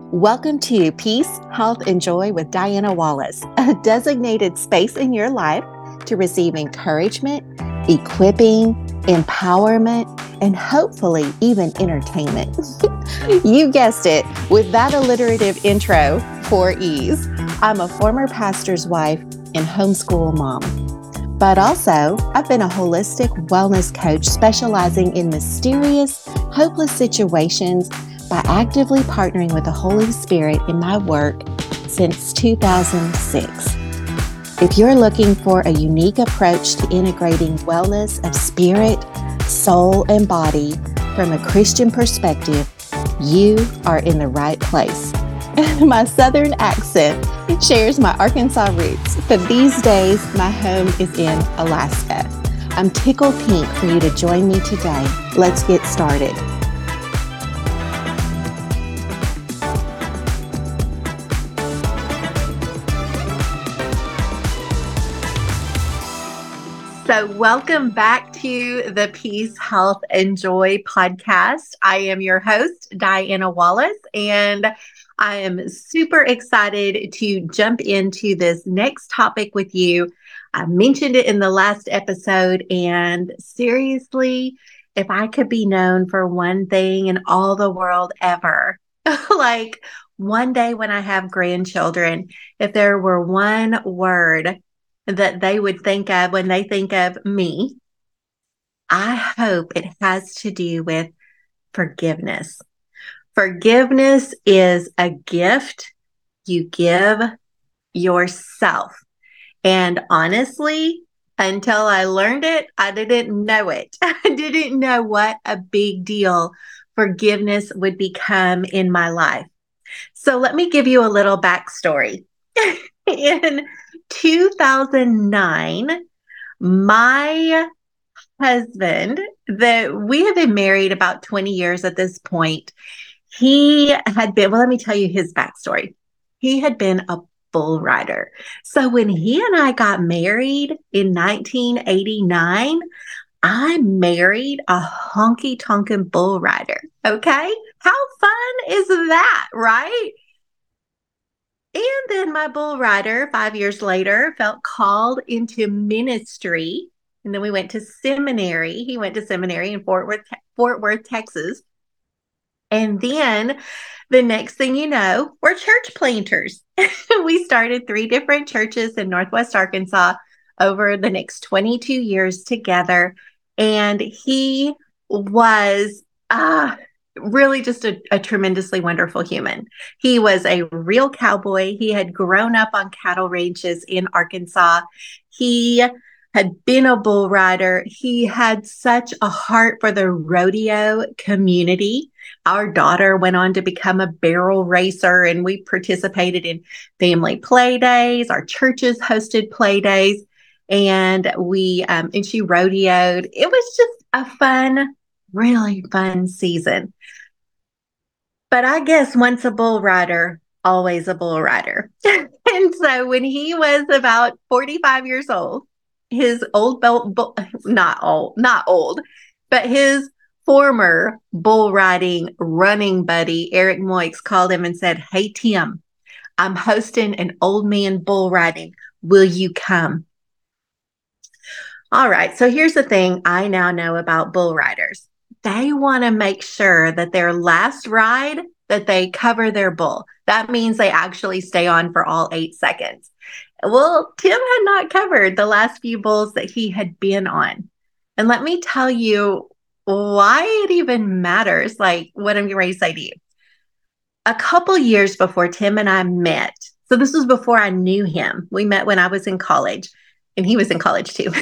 Welcome to Peace, Health, and Joy with Diana Wallace, a designated space in your life to receive encouragement, equipping, empowerment, and hopefully even entertainment. You guessed it, with that alliterative intro for ease. I'm a former pastor's wife and homeschool mom. But also, I've been a holistic wellness coach specializing in mysterious, hopeless situations by actively partnering with the Holy Spirit in my work since 2006. If you're looking for a unique approach to integrating wellness of spirit, soul, and body from a Christian perspective, you are in the right place. My Southern accent shares my Arkansas roots, but these days my home is in Alaska. I'm tickled pink for you to join me today. Let's get started. So welcome back to the Peace, Health, and Joy podcast. I am your host, Diana Wallace, and I am super excited to jump into this next topic with you. I mentioned it in the last episode, and seriously, if I could be known for one thing in all the world ever, like one day when I have grandchildren, if there were one word that they would think of when they think of me, I hope it has to do with forgiveness. Forgiveness is a gift you give yourself. And honestly, until I learned it, I didn't know it. I didn't know what a big deal forgiveness would become in my life. So let me give you a little backstory. In 2009, my husband, that we have been married about 20 years at this point, he had been, well, let me tell you his backstory. He had been a bull rider. So when he and I got married in 1989, I married a honky tonkin' bull rider. Okay. How fun is that, right? And then my bull rider, 5 years later, felt called into ministry. And then we went to seminary. He went to seminary in Fort Worth, Texas. And then the next thing you know, we're church planters. We started 3 different churches in Northwest Arkansas over the next 22 years together. And he was really just a tremendously wonderful human. He was a real cowboy. He had grown up on cattle ranches in Arkansas. He had been a bull rider. He had such a heart for the rodeo community. Our daughter went on to become a barrel racer, and we participated in family play days. Our churches hosted play days, and and she rodeoed. It was just a fun, really fun season. But I guess once a bull rider, always a bull rider. And so when he was about 45 years old, his old not old, but his former bull riding running buddy, Eric Moix, called him and said, "Hey, Tim, I'm hosting an old man bull riding. Will you come?" All right. So here's the thing I now know about bull riders. They want to make sure that their last ride that they cover their bull. That means they actually stay on for all 8 seconds. Well, Tim had not covered the last few bulls that he had been on. And let me tell you why it even matters, like what I'm getting ready to say to you. A couple years before Tim and I met, so this was before I knew him. We met when I was in college, and he was in college too.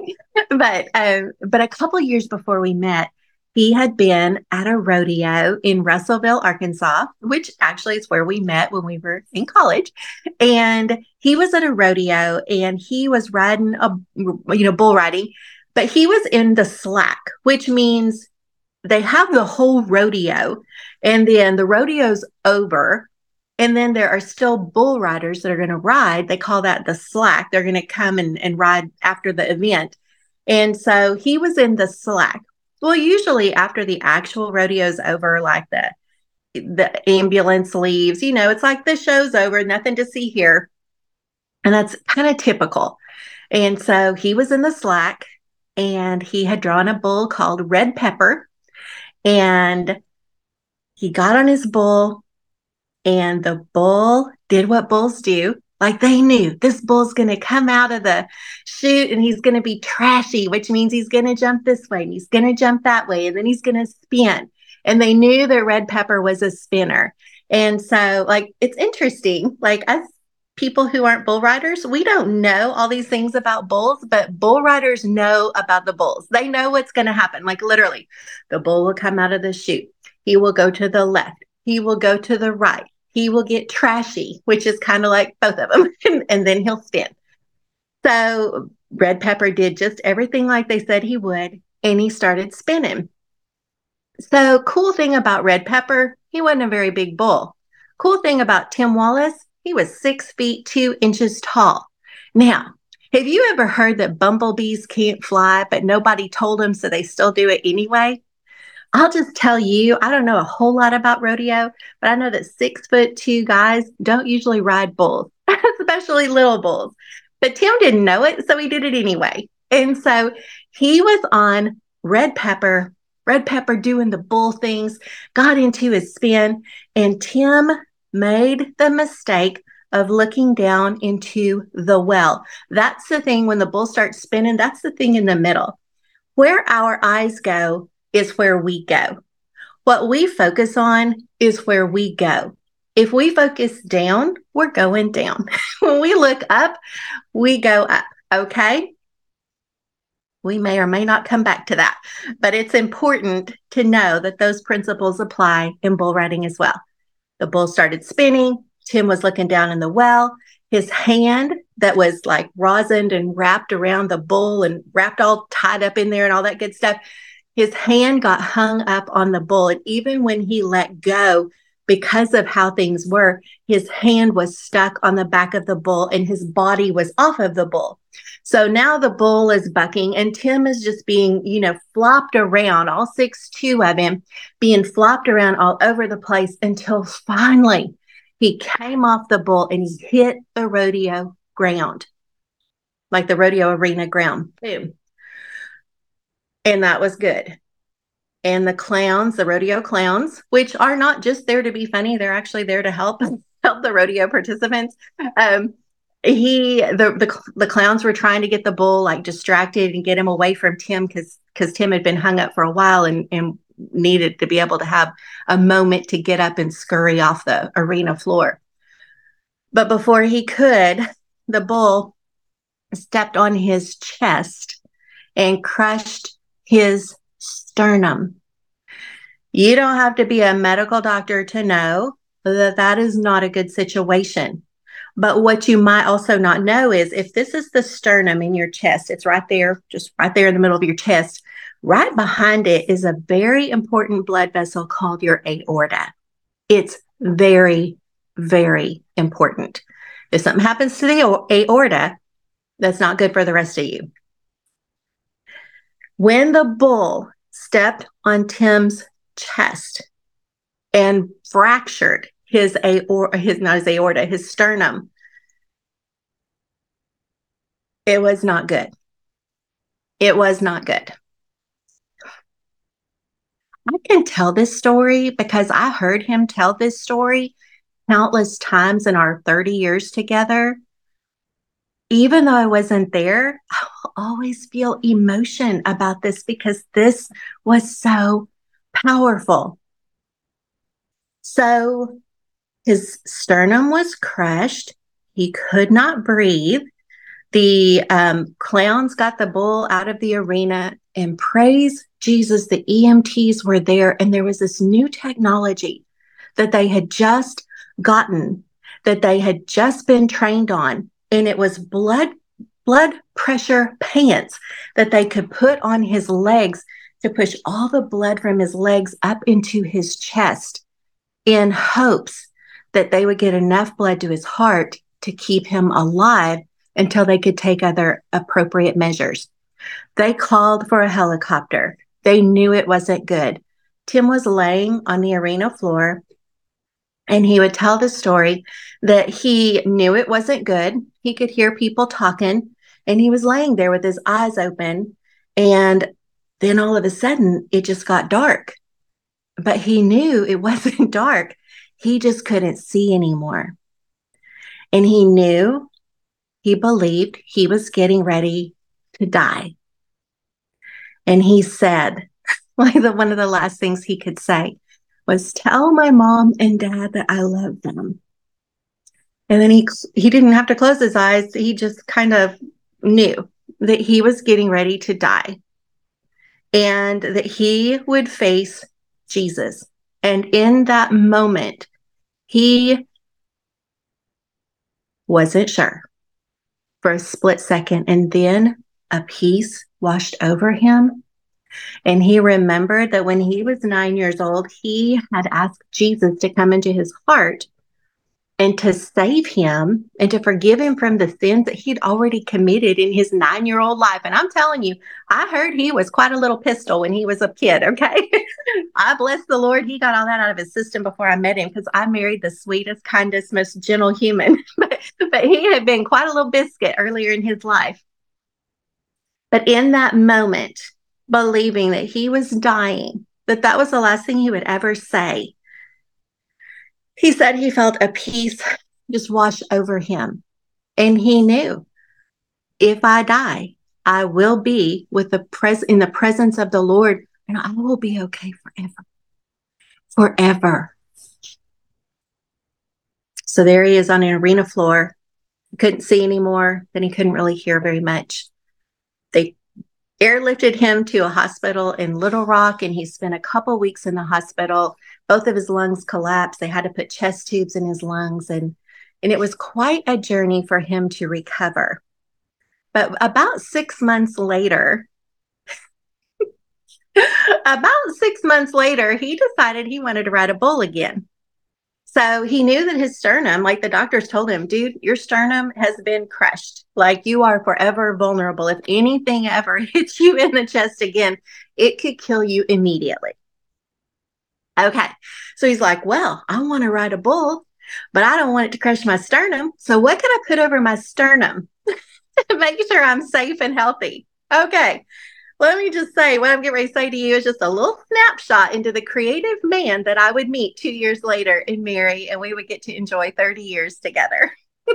But a couple years before we met, he had been at a rodeo in Russellville, Arkansas, which actually is where we met when we were in college. And he was at a rodeo, and he was riding bull riding, but he was in the slack, which means they have the whole rodeo, and then the rodeo's over. And then there are still bull riders that are going to ride. They call that the slack. They're going to come and ride after the event. And so he was in the slack. Well, usually after the actual rodeo is over, like The ambulance leaves. It's like the show's over, nothing to see here. And that's kind of typical. And so he was in the slack and he had drawn a bull called Red Pepper. And he got on his bull, and the bull did what bulls do. Like they knew this bull's going to come out of the chute and he's going to be trashy, which means he's going to jump this way and he's going to jump that way and then he's going to spin. And they knew that Red Pepper was a spinner. And so, like, it's interesting. Like, us people who aren't bull riders, we don't know all these things about bulls, but bull riders know about the bulls. They know what's going to happen. Like, literally, the bull will come out of the chute. He will go to the left. He will go to the right. He will get trashy, which is kind of like both of them, and then he'll spin. So Red Pepper did just everything like they said he would, and he started spinning. So, cool thing about Red Pepper, he wasn't a very big bull. Cool thing about Tim Wallace, he was 6 feet 2 inches tall. Now, have you ever heard that bumblebees can't fly, but nobody told them, so they still do it anyway? I'll just tell you, I don't know a whole lot about rodeo, but I know that 6'2" guys don't usually ride bulls, especially little bulls. But Tim didn't know it, so he did it anyway. And so he was on Red Pepper doing the bull things, got into his spin, and Tim made the mistake of looking down into the well. That's the thing when the bull starts spinning, that's the thing in the middle. Where our eyes go is where we go. What we focus on is where we go. If we focus down, we're going down. When we look up, we go up. Okay? We may or may not come back to that, but it's important to know that those principles apply in bull riding as well. The bull started spinning. Tim was looking down in the well. His hand that was like rosined and wrapped around the bull and wrapped all tied up in there and all that good stuff, his hand got hung up on the bull. And even when he let go, because of how things were, his hand was stuck on the back of the bull and his body was off of the bull. So now the bull is bucking and Tim is just being, flopped around, all 6'2" of him being flopped around all over the place until finally he came off the bull and he hit the rodeo ground, like the rodeo arena ground. Boom. And that was good. And the clowns, the rodeo clowns, which are not just there to be funny, they're actually there to help the rodeo participants. The clowns were trying to get the bull like distracted and get him away from Tim because Tim had been hung up for a while and needed to be able to have a moment to get up and scurry off the arena floor. But before he could, the bull stepped on his chest and crushed his sternum. You don't have to be a medical doctor to know that that is not a good situation. But what you might also not know is if this is the sternum in your chest, it's right there, just right there in the middle of your chest. Right behind it is a very important blood vessel called your aorta. It's very, very important. If something happens to the aorta, that's not good for the rest of you. When the bull stepped on Tim's chest and fractured his sternum, it was not good. It was not good. I can tell this story because I heard him tell this story countless times in our 30 years together. Even though I wasn't there, I will always feel emotion about this because this was so powerful. So his sternum was crushed. He could not breathe. The clowns got the bull out of the arena, and praise Jesus, the EMTs were there, and there was this new technology that they had just gotten, that they had just been trained on, and it was blood pressure pants that they could put on his legs to push all the blood from his legs up into his chest in hopes that they would get enough blood to his heart to keep him alive until they could take other appropriate measures. They called for a helicopter. They knew it wasn't good. Tim was laying on the arena floor And he would tell the story that he knew it wasn't good. He could hear people talking, and he was laying there with his eyes open. And then all of a sudden, it just got dark. But he knew it wasn't dark. He just couldn't see anymore. And he knew, he believed he was getting ready to die. And he said, one of the last things he could say was, "Tell my mom and dad that I love them." And then he didn't have to close his eyes. He just kind of knew that he was getting ready to die and that he would face Jesus. And in that moment, he wasn't sure for a split second. And then a peace washed over him. And he remembered that when he was 9 years old, he had asked Jesus to come into his heart and to save him and to forgive him from the sins that he'd already committed in his 9-year-old life. And I'm telling you, I heard he was quite a little pistol when he was a kid, okay? I bless the Lord. He got all that out of his system before I met him, because I married the sweetest, kindest, most gentle human. but he had been quite a little biscuit earlier in his life. But in that moment, believing that he was dying, that was the last thing he would ever say, he said he felt a peace just wash over him. And he knew, if I die, I will be in the presence of the Lord, and I will be okay forever. Forever. So there he is on an arena floor. He couldn't see anymore, then he couldn't really hear very much. They airlifted him to a hospital in Little Rock, and he spent a couple weeks in the hospital. Both of his lungs collapsed. They had to put chest tubes in his lungs, and it was quite a journey for him to recover. But about 6 months later, he decided he wanted to ride a bull again. So he knew that his sternum, like the doctors told him, "Dude, your sternum has been crushed. Like, you are forever vulnerable. If anything ever hits you in the chest again, it could kill you immediately." Okay. So he's like, "Well, I want to ride a bull, but I don't want it to crush my sternum. So what can I put over my sternum to make sure I'm safe and healthy?" Okay. Let me just say, what I'm getting ready to say to you is just a little snapshot into the creative man that I would meet 2 years later and marry, and we would get to enjoy 30 years together.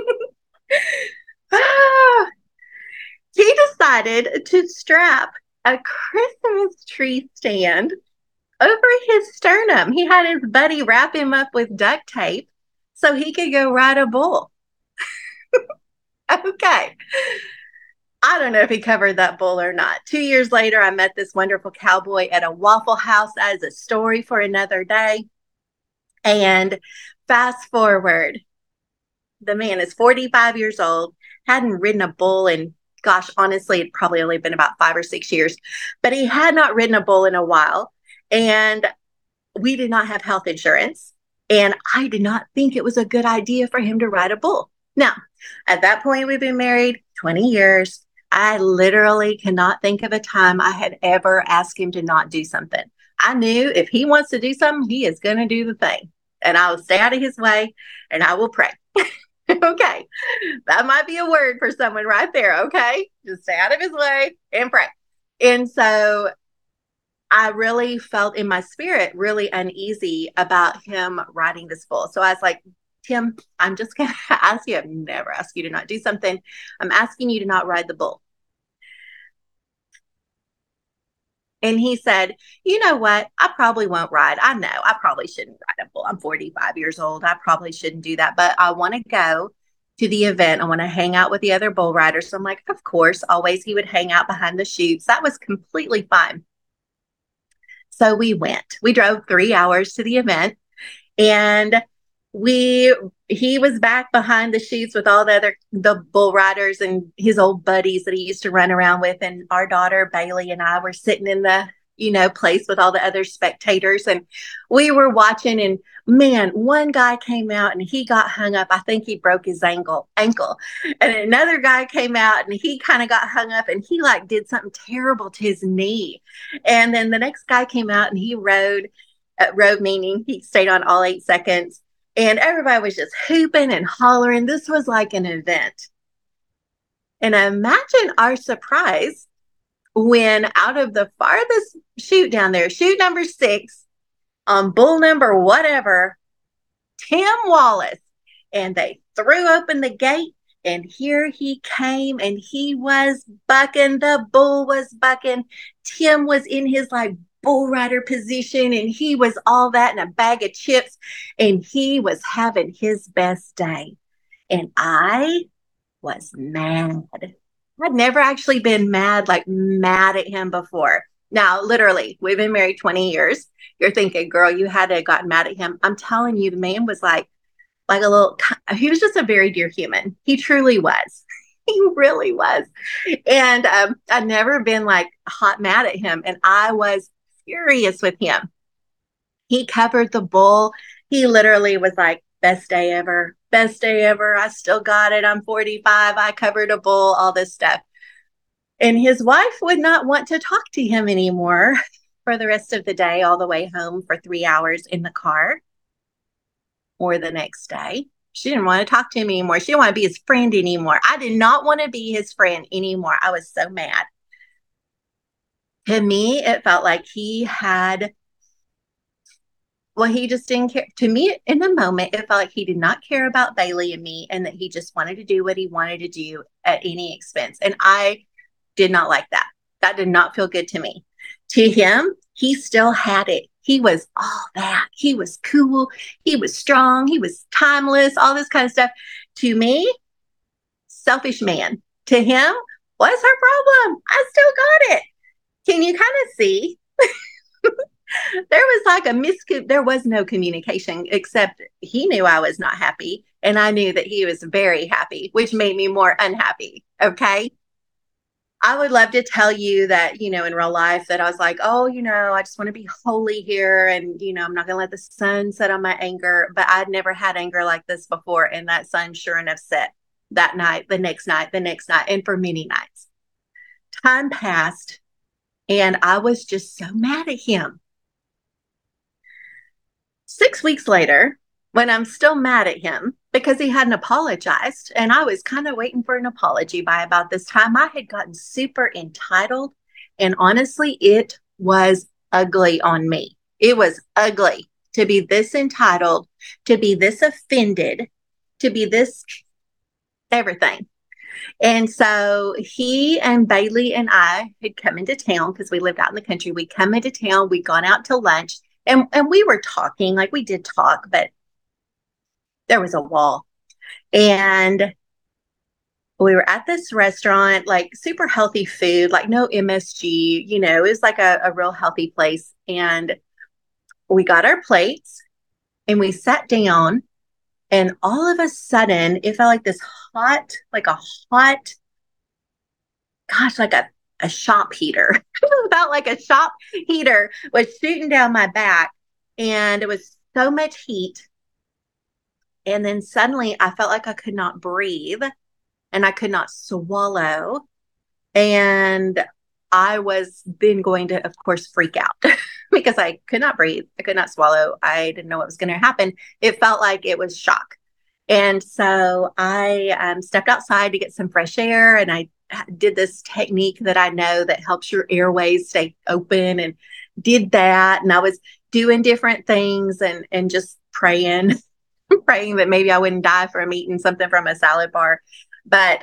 He decided to strap a Christmas tree stand over his sternum. He had his buddy wrap him up with duct tape so he could go ride a bull. Okay. I don't know if he covered that bull or not. 2 years later, I met this wonderful cowboy at a Waffle House. That is a story for another day. And fast forward, the man is 45 years old, hadn't ridden a bull in, gosh, honestly, it probably only been about 5 or 6 years, but he had not ridden a bull in a while. And we did not have health insurance. And I did not think it was a good idea for him to ride a bull. Now, at that point, we've been married 20 years. I literally cannot think of a time I had ever asked him to not do something. I knew if he wants to do something, he is going to do the thing. And I will stay out of his way, and I will pray. Okay. That might be a word for someone right there. Okay. Just stay out of his way and pray. And so I really felt in my spirit really uneasy about him riding this bull. So I was like, "Tim, I'm just going to ask you. I've never asked you to not do something. I'm asking you to not ride the bull." And he said, "You know what? I probably won't ride. I know I probably shouldn't ride a bull. I'm 45 years old. I probably shouldn't do that, but I want to go to the event. I want to hang out with the other bull riders." So I'm like, of course, always he would hang out behind the chutes. That was completely fine. So we went. We drove 3 hours to the event, and he was back behind the chutes with all the bull riders and his old buddies that he used to run around with. And our daughter Bailey and I were sitting in the place with all the other spectators, and we were watching. And man, one guy came out and he got hung up. I think he broke his ankle. And another guy came out and he kind of got hung up, and he like did something terrible to his knee. And then the next guy came out and he rode meaning he stayed on all 8 seconds. And everybody was just hooping and hollering. This was like an event. And imagine our surprise when out of the farthest chute down there, chute number 6, on bull number whatever, Tim Wallace. And they threw open the gate, and here he came, and he was bucking. The bull was bucking. Tim was in his like bull rider position, and he was all that in a bag of chips, and he was having his best day. And I was mad. I'd never actually been mad, like mad at him before. Now, literally, we've been married 20 years. You're thinking, girl, you had to have gotten mad at him. I'm telling you, the man was like a little, he was just a very dear human. He truly was. He really was. And I'd never been like hot mad at him. And I was furious with him. He covered the bull. He literally was like, best day ever, best day ever. I still got it. I'm 45. I covered a bull, all this stuff. And his wife would not want to talk to him anymore for the rest of the day, all the way home for 3 hours in the car or the next day. She didn't want to talk to him anymore. She didn't want to be his friend anymore. I did not want to be his friend anymore. I was so mad. To me, it felt like he had, well, he just didn't care. To me, in the moment, it felt like he did not care about Bailey and me, and that he just wanted to do what he wanted to do at any expense. And I did not like that. That did not feel good to me. To him, he still had it. He was all that. He was cool. He was strong. He was timeless, all this kind of stuff. To me, selfish man. To him, what's her problem? I still got it. Can you kind of see? There was like there was no communication, except he knew I was not happy, and I knew that he was very happy, which made me more unhappy. Okay. I would love to tell you that, in real life that I was like, oh, I just want to be holy here. And, I'm not going to let the sun set on my anger. But I'd never had anger like this before. And that sun sure enough set that night, the next night, and for many nights. Time passed, and I was just so mad at him. 6 weeks later, when I'm still mad at him because he hadn't apologized, and I was kind of waiting for an apology by about this time, I had gotten super entitled. And honestly, it was ugly on me. It was ugly to be this entitled, to be this offended, to be this everything. And so he and Bailey and I had come into town because we lived out in the country. We come into town, we'd gone out to lunch, and we were talking, like we did talk, but there was a wall. And we were at this restaurant, like super healthy food, like no MSG, it was like a real healthy place. And we got our plates and we sat down, and all of a sudden it felt like this hot, like a hot, gosh, like a shop heater. It felt like a shop heater was shooting down my back, and it was so much heat. And then suddenly I felt like I could not breathe and I could not swallow. And I was then going to, of course, freak out because I could not breathe. I could not swallow. I didn't know what was going to happen. It felt like it was shock. And so I stepped outside to get some fresh air, and I did this technique that I know that helps your airways stay open, and did that. And I was doing different things and just praying, praying that maybe I wouldn't die from eating something from a salad bar. But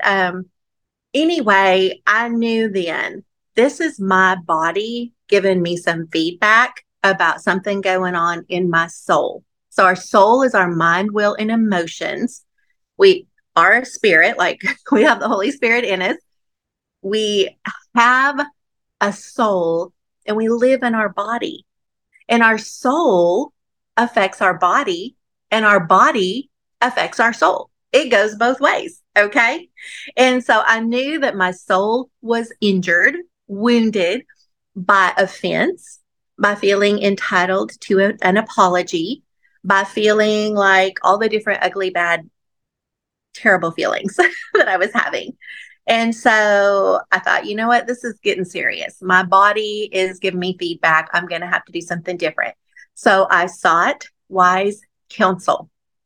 anyway, I knew then this is my body giving me some feedback about something going on in my soul. So our soul is our mind, will, and emotions. We are a spirit, like we have the Holy Spirit in us. We have a soul, and we live in our body. And our soul affects our body, and our body affects our soul. It goes both ways. Okay. And so I knew that my soul was injured, wounded by offense, by feeling entitled to an apology, by feeling like all the different ugly, bad, terrible feelings that I was having. And so I thought, you know what? This is getting serious. My body is giving me feedback. I'm going to have to do something different. So I sought wise counsel.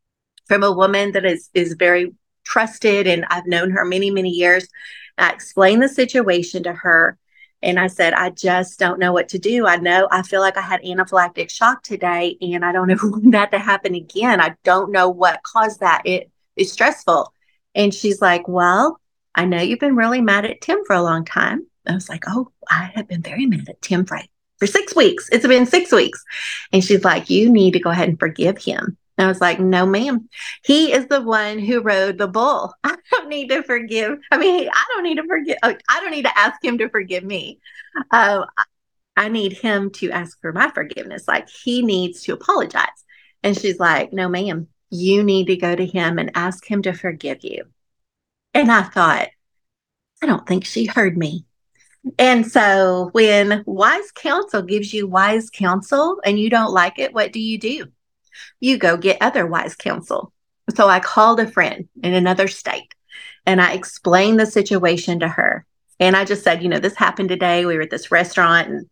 from a woman that is very trusted, and I've known her many, many years. I explained the situation to her, and I said, I just don't know what to do. I feel like I had anaphylactic shock today, and I don't ever want that to happen again. I don't know what caused that. It is stressful. And she's like, well, I know you've been really mad at Tim for a long time. I was like, oh, I have been very mad at Tim for 6 weeks. It's been 6 weeks. And she's like, you need to go ahead and forgive him. And I was like, no, ma'am. He is the one who rode the bull. I don't need to forgive. I mean, I don't need to forgive. I don't need to ask him to forgive me. Uh, I need him to ask for my forgiveness. Like, he needs to apologize. And she's like, no, ma'am, you need to go to him and ask him to forgive you. And I thought, I don't think she heard me. And so when wise counsel gives you wise counsel and you don't like it, what do? You go get other wise counsel. So I called a friend in another state and I explained the situation to her. And I just said, this happened today. We were at this restaurant and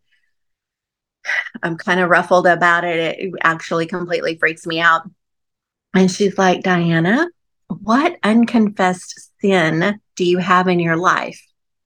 I'm kind of ruffled about it. It actually completely freaks me out. And she's like, Diana, what unconfessed sin do you have in your life?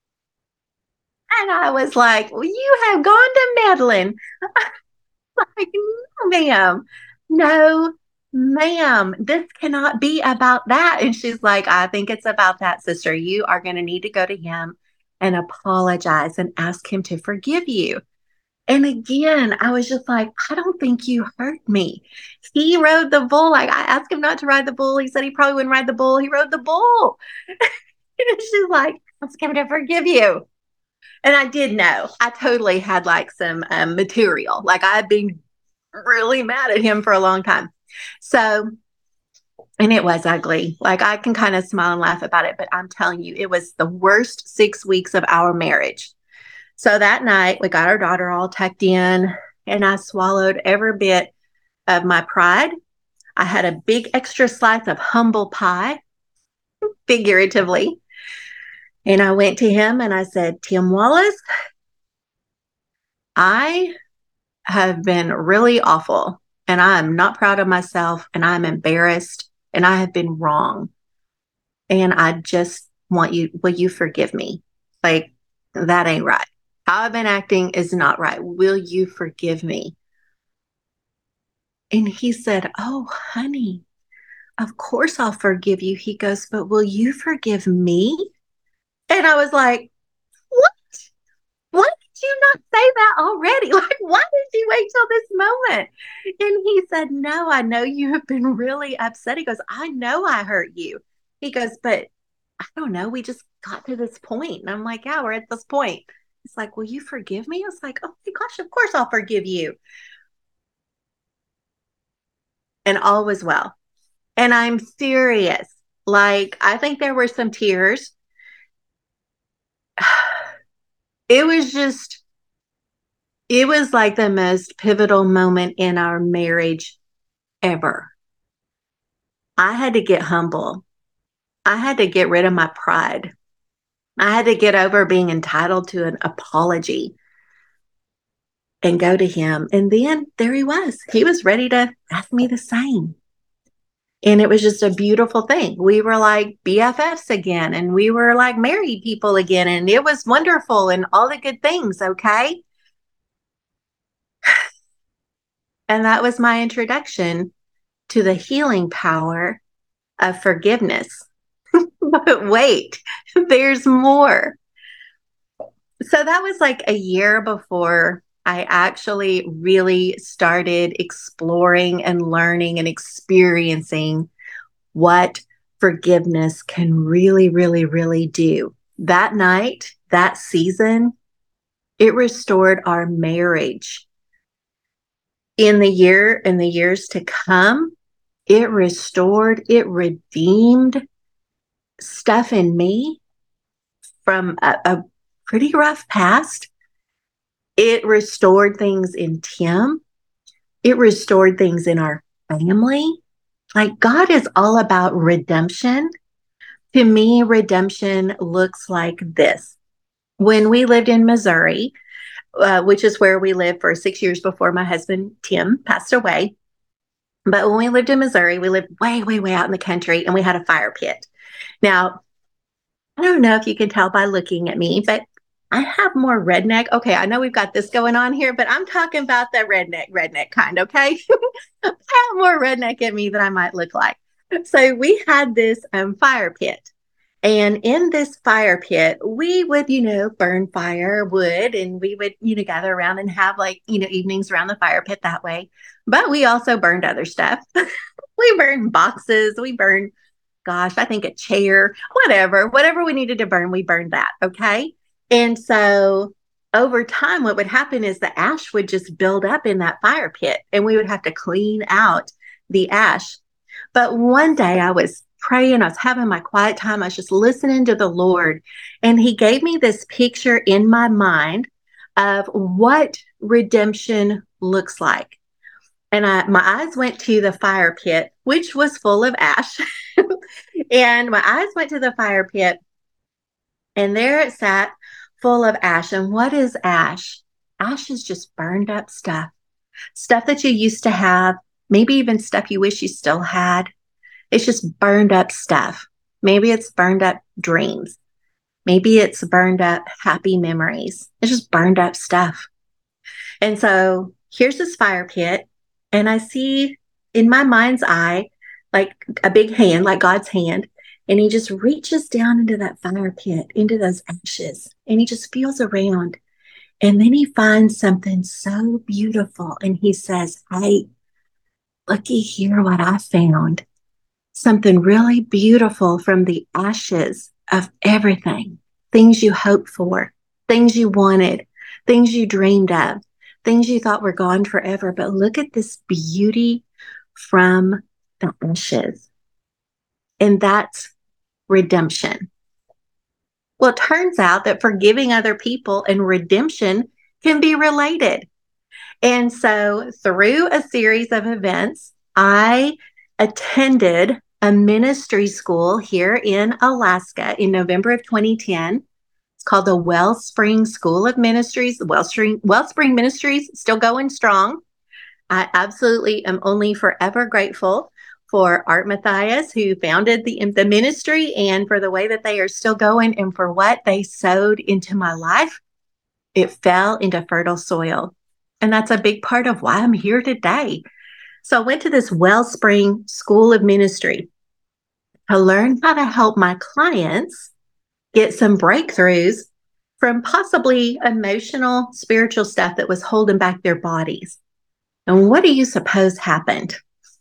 And I was like, well, you have gone to meddling. Like, no, ma'am. No, ma'am. This cannot be about that. And she's like, I think it's about that, sister. You are going to need to go to him and apologize and ask him to forgive you. And again, I was just like, I don't think you heard me. He rode the bull. Like, I asked him not to ride the bull. He said he probably wouldn't ride the bull. He rode the bull. And she's like, ask him to forgive you. And I did know. I totally had like some material. Like, I had been really mad at him for a long time. So, and it was ugly. Like, I can kind of smile and laugh about it, but I'm telling you, it was the worst 6 weeks of our marriage. So that night, we got our daughter all tucked in, and I swallowed every bit of my pride. I had a big extra slice of humble pie, figuratively. And I went to him and I said, Tim Wallace, I have been really awful, and I am not proud of myself, and I'm embarrassed, and I have been wrong. And I just want you, will you forgive me? Like, that ain't right. How I've been acting is not right. Will you forgive me? And he said, oh, honey, of course I'll forgive you. He goes, but will you forgive me? And I was like, what? Why did you not say that already? Like, why did you wait till this moment? And he said, no, I know you have been really upset. He goes, I know I hurt you. He goes, but I don't know. We just got to this point. And I'm like, yeah, we're at this point. It's like, will you forgive me? I was like, oh my gosh, of course I'll forgive you. And all was well. And I'm serious. Like, I think there were some tears. It was just, it was like the most pivotal moment in our marriage ever. I had to get humble. I had to get rid of my pride. I had to get over being entitled to an apology and go to him. And then there he was. He was ready to ask me the same. And it was just a beautiful thing. We were like BFFs again, and we were like married people again. And it was wonderful and all the good things. Okay. And that was my introduction to the healing power of forgiveness. But wait, there's more. So that was like a year before I actually really started exploring and learning and experiencing what forgiveness can really, really, really do. That night, that season, it restored our marriage. In the years to come, it restored, it redeemed stuff in me from a pretty rough past. It restored things in Tim. It restored things in our family. Like, God is all about redemption. To me, redemption looks like this. When we lived in Missouri, which is where we lived for 6 years before my husband, Tim, passed away, But when we lived in Missouri, we lived way, way, way out in the country, and we had a fire pit. Now, I don't know if you can tell by looking at me, but I have more redneck. Okay, I know we've got this going on here, but I'm talking about the redneck kind, okay? I have more redneck in me than I might look like. So we had this fire pit. And in this fire pit, we would, burn firewood and we would, gather around and have like, evenings around the fire pit that way. But we also burned other stuff. We burned boxes. We burned, gosh, I think a chair, whatever we needed to burn, we burned that. Okay. And so over time, what would happen is the ash would just build up in that fire pit and we would have to clean out the ash. But one day I was praying, I was having my quiet time, I was just listening to the Lord, and He gave me this picture in my mind of what redemption looks like. And my eyes went to the fire pit, which was full of ash. And my eyes went to the fire pit, and there it sat full of ash. And what is ash? Ash is just burned up stuff that you used to have, maybe even stuff you wish you still had. It's just burned up stuff. Maybe it's burned up dreams. Maybe it's burned up happy memories. It's just burned up stuff. And so here's this fire pit, and I see in my mind's eye like a big hand, like God's hand, and He just reaches down into that fire pit, into those ashes, and He just feels around. And then He finds something so beautiful, and He says, "Hey, looky here what I found. Something really beautiful from the ashes of everything, things you hoped for, things you wanted, things you dreamed of, things you thought were gone forever. But look at this beauty from the ashes." And that's redemption. Well, it turns out that forgiving other people and redemption can be related. And so, through a series of events, I attended a ministry school here in Alaska in November of 2010. It's called the Wellspring School of Ministries. The Wellspring Ministries still going strong. I absolutely am only forever grateful for Art Matthias, who founded the ministry, and for the way that they are still going and for what they sowed into my life. It fell into fertile soil. And that's a big part of why I'm here today. So I went to this Wellspring School of Ministry to learn how to help my clients get some breakthroughs from possibly emotional, spiritual stuff that was holding back their bodies. And what do you suppose happened?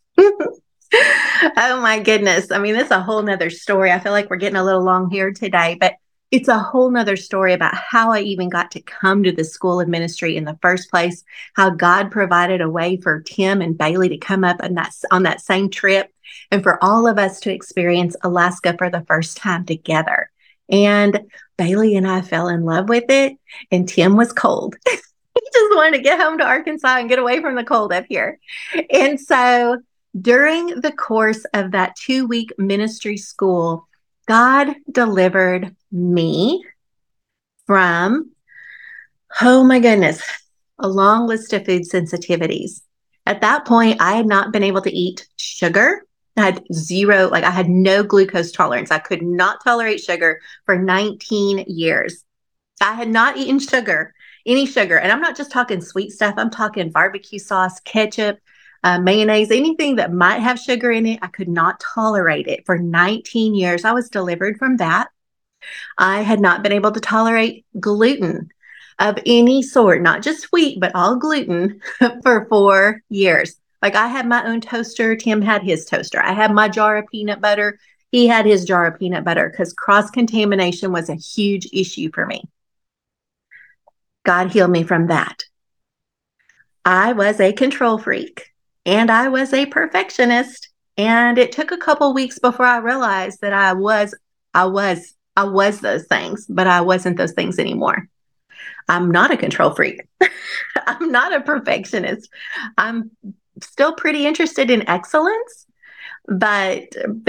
Oh my goodness. I mean, this is a whole nother story. I feel like we're getting a little long here today, but it's a whole nother story about how I even got to come to the School of Ministry in the first place, how God provided a way for Tim and Bailey to come up on that same trip, and for all of us to experience Alaska for the first time together. And Bailey and I fell in love with it, and Tim was cold. He just wanted to get home to Arkansas and get away from the cold up here. And so during the course of that 2-week ministry school, God delivered me from, oh my goodness, a long list of food sensitivities. At that point, I had not been able to eat sugar. I had zero, like I had no glucose tolerance. I could not tolerate sugar for 19 years. I had not eaten sugar, any sugar. And I'm not just talking sweet stuff. I'm talking barbecue sauce, ketchup, mayonnaise, anything that might have sugar in it. I could not tolerate it for 19 years. I was delivered from that. I had not been able to tolerate gluten of any sort, not just wheat, but all gluten for 4 years. Like I had my own toaster. Tim had his toaster. I had my jar of peanut butter. He had his jar of peanut butter because cross-contamination was a huge issue for me. God healed me from that. I was a control freak and I was a perfectionist. And it took a couple weeks before I realized that I was those things, but I wasn't those things anymore. I'm not a control freak. I'm not a perfectionist. I'm still pretty interested in excellence, but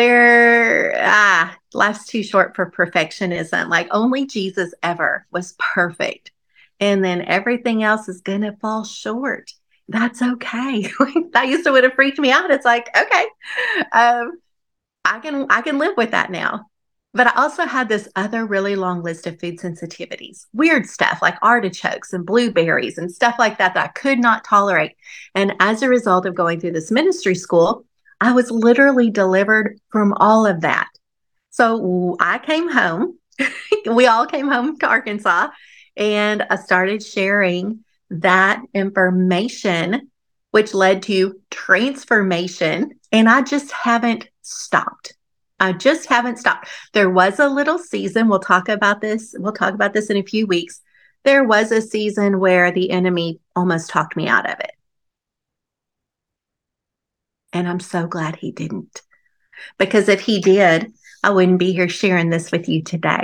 life's too short for perfectionism. Like only Jesus ever was perfect. And then everything else is going to fall short. That's okay. That used to would have freaked me out. It's like, okay, um, I can live with that now. But I also had this other really long list of food sensitivities, weird stuff like artichokes and blueberries and stuff like that that I could not tolerate. And as a result of going through this ministry school, I was literally delivered from all of that. So I came home. We all came home to Arkansas, and I started sharing that information, which led to transformation. And I just haven't stopped. I just haven't stopped. There was a little season. We'll talk about this. We'll talk about this in a few weeks. There was a season where the enemy almost talked me out of it. And I'm so glad he didn't. Because if he did, I wouldn't be here sharing this with you today.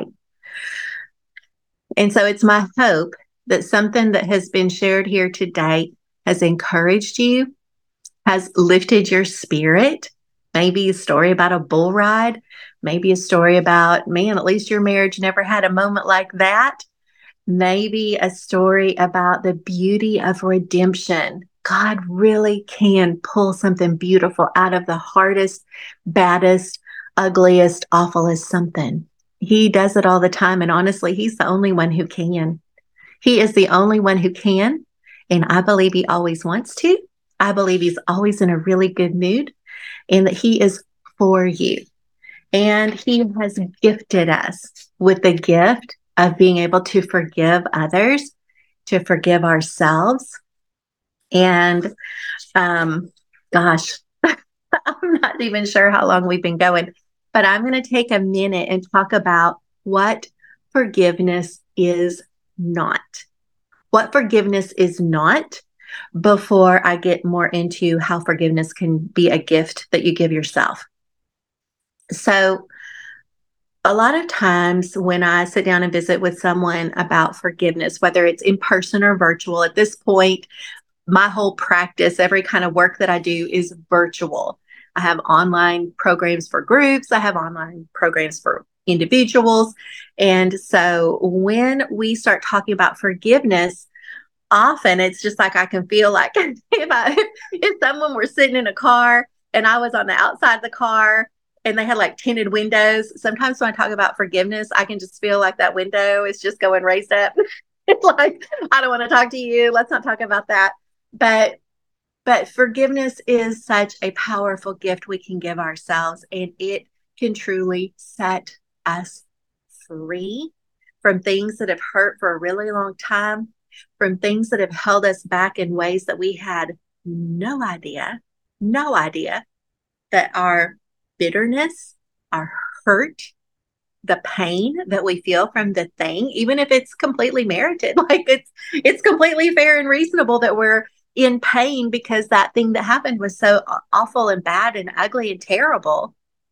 And so it's my hope that something that has been shared here today has encouraged you, has lifted your spirit. Maybe a story about a bull ride, maybe a story about, man, at least your marriage never had a moment like that. Maybe a story about the beauty of redemption. God really can pull something beautiful out of the hardest, baddest, ugliest, awfulest something. He does it all the time. And honestly, he's the only one who can. He is the only one who can. And I believe he always wants to. I believe he's always in a really good mood and that he is for you. And he has gifted us with the gift of being able to forgive others, to forgive ourselves. And gosh, I'm not even sure how long we've been going, but I'm going to take a minute and talk about what forgiveness is not. What forgiveness is not before I get more into how forgiveness can be a gift that you give yourself. So, a lot of times when I sit down and visit with someone about forgiveness, whether it's in person or virtual, at this point, my whole practice, every kind of work that I do is virtual. I have online programs for groups, I have online programs for individuals. And so when we start talking about forgiveness, often it's just like I can feel like if someone were sitting in a car and I was on the outside of the car and they had like tinted windows. Sometimes when I talk about forgiveness, I can just feel like that window is just going raised up. It's like, I don't want to talk to you. Let's not talk about that. But forgiveness is such a powerful gift we can give ourselves, and it can truly set us free from things that have hurt for a really long time, from things that have held us back in ways that we had no idea that our bitterness, our hurt, the pain that we feel from the thing, even if it's completely merited, like it's completely fair and reasonable that we're in pain because that thing that happened was so awful and bad and ugly and terrible.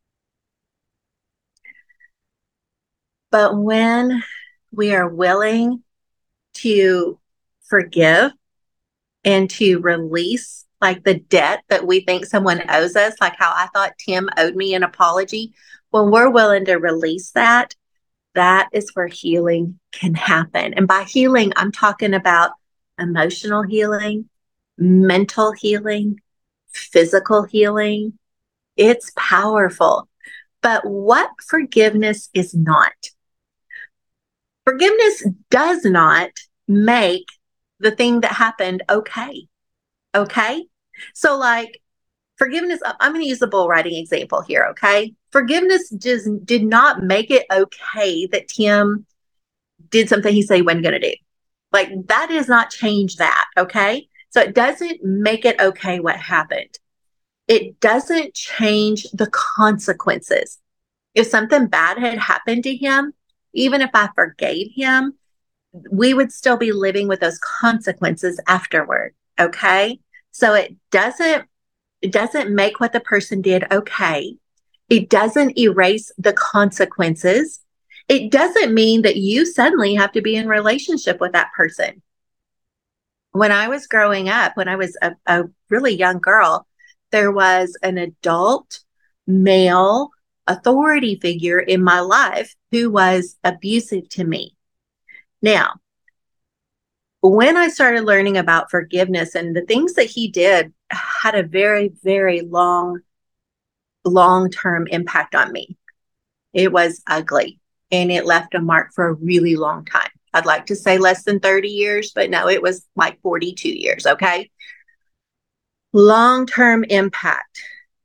But when we are willing to forgive and to release like the debt that we think someone owes us, like how I thought Tim owed me an apology, when we're willing to release that, that is where healing can happen. And by healing, I'm talking about emotional healing, mental healing, physical healing. It's powerful. But what forgiveness is not? Forgiveness does not make the thing that happened okay. Okay. So, like, forgiveness, I'm going to use the bull riding example here. Okay. Forgiveness just did not make it okay that Tim did something he said he wasn't going to do. Like, that does not change that. Okay. So, it doesn't make it okay what happened. It doesn't change the consequences. If something bad had happened to him, even if I forgave him, we would still be living with those consequences afterward. Okay. So it doesn't make what the person did okay. It doesn't erase the consequences. It doesn't mean that you suddenly have to be in relationship with that person. When I was growing up, when I was a really young girl, there was an adult male authority figure in my life who was abusive to me. Now, When I started learning about forgiveness and the things that he did had a very, very long-term impact on me. It was ugly and it left a mark for a really long time. I'd like to say less than 30 years, but no, it was like 42 years. Okay. Long-term impact.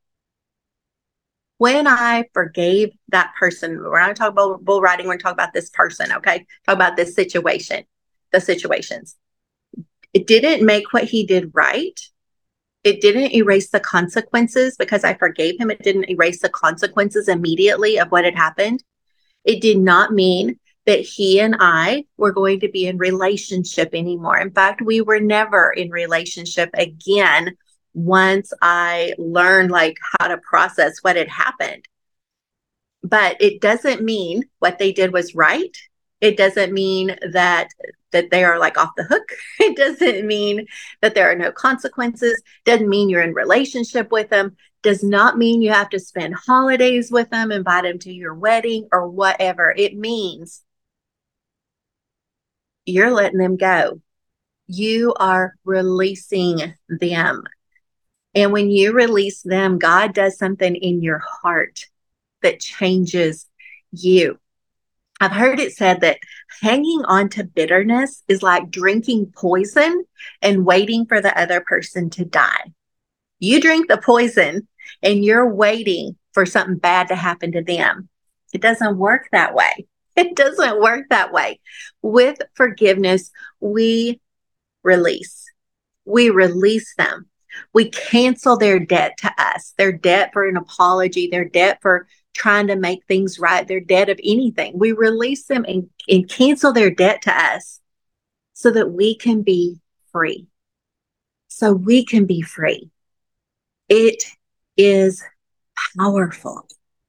When I forgave that person, we're not talking about bull riding, we're talking about this person. Okay. Talk about this situation, the situations. It didn't make what he did right. It didn't erase the consequences because I forgave him. It didn't erase the consequences immediately of what had happened. It did not mean that he and I were going to be in relationship anymore. In fact, we were never in relationship again once I learned like how to process what had happened. But it doesn't mean what they did was right. It doesn't mean that they are like off the hook. It doesn't mean that there are no consequences. Doesn't mean you're in relationship with them. Does not mean you have to spend holidays with them, invite them to your wedding or whatever. It means you're letting them go. You are releasing them. And when you release them, God does something in your heart that changes you. I've heard it said that hanging on to bitterness is like drinking poison and waiting for the other person to die. You drink the poison and you're waiting for something bad to happen to them. It doesn't work that way. It doesn't work that way. With forgiveness, we release. We release them. We cancel their debt to us, their debt for an apology, their debt for trying to make things right, their debt of anything. We release them and cancel their debt to us so that we can be free. So we can be free. It is powerful.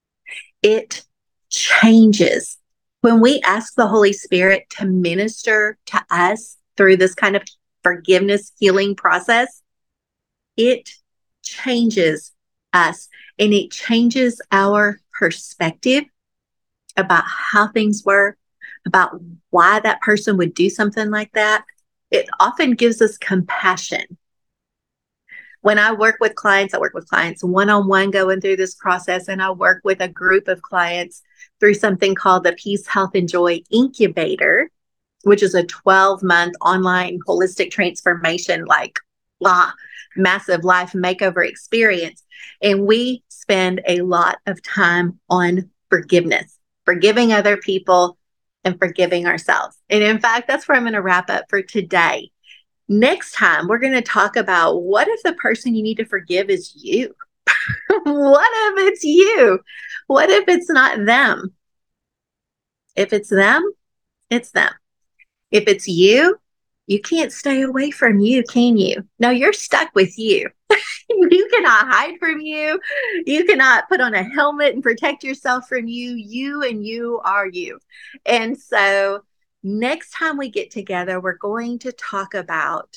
It changes. When we ask the Holy Spirit to minister to us through this kind of forgiveness healing process, it changes us and it changes our perspective about how things were, about why that person would do something like that. It often gives us compassion. When I work with clients one-on-one going through this process, and I work with a group of clients through something called the Peace, Health, and Joy Incubator, which is a 12-month online holistic transformation, massive life makeover experience. And we spend a lot of time on forgiveness, forgiving other people and forgiving ourselves. And in fact, that's where I'm going to wrap up for today. Next time, we're going to talk about what if the person you need to forgive is you? What if it's you? What if it's not them? If it's them, it's them. If it's you, you can't stay away from you, can you? No, you're stuck with you. You cannot hide from you. You cannot put on a helmet and protect yourself from you. You and you are you. And so next time we get together, we're going to talk about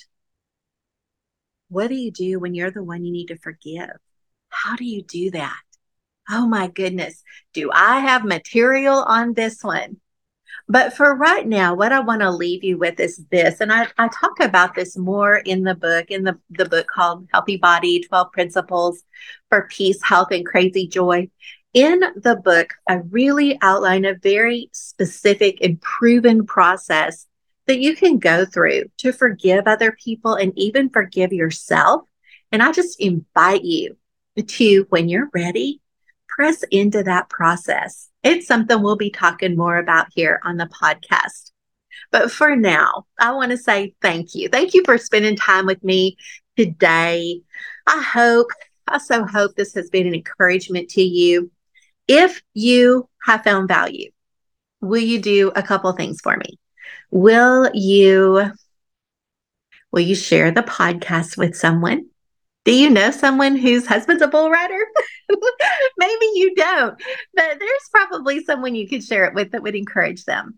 what do you do when you're the one you need to forgive? How do you do that? Oh my goodness. Do I have material on this one? But for right now, what I want to leave you with is this. And I talk about this more in the book, the book called Healthy Body, 12 Principles for Peace, Health, and Crazy Joy. In the book, I really outline a very specific and proven process that you can go through to forgive other people and even forgive yourself. And I just invite you to, when you're ready, press into that process. It's something we'll be talking more about here on the podcast. But for now, I want to say thank you. Thank you for spending time with me today. I so hope this has been an encouragement to you. If you have found value, will you do a couple things for me? Will you share the podcast with someone? Do you know someone whose husband's a bull rider? Maybe you don't, but there's probably someone you could share it with that would encourage them.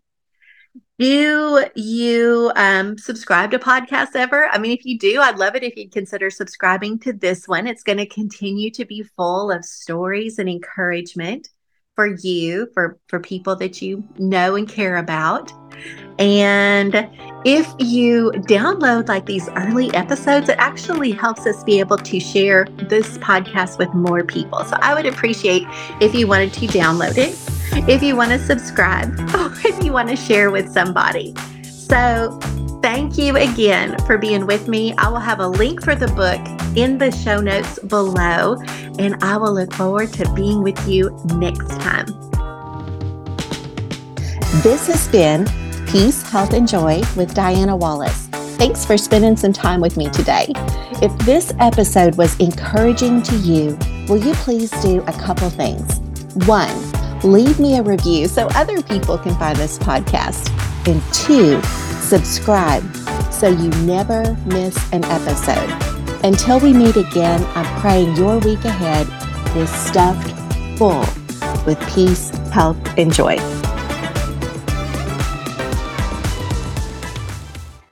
Do you subscribe to podcasts ever? I mean, if you do, I'd love it if you'd consider subscribing to this one. It's going to continue to be full of stories and encouragement for you, for people that you know and care about. And if you download like these early episodes, it actually helps us be able to share this podcast with more people. So I would appreciate if you wanted to download it, if you want to subscribe, or if you want to share with somebody. So thank you again for being with me. I will have a link for the book in the show notes below, and I will look forward to being with you next time. This has been Peace, Health, and Joy with Diana Wallace. Thanks for spending some time with me today. If this episode was encouraging to you, will you please do a couple things? 1, leave me a review so other people can find this podcast. And 2, subscribe so you never miss an episode. Until we meet again, I'm praying your week ahead is stuffed full with peace, health, and joy.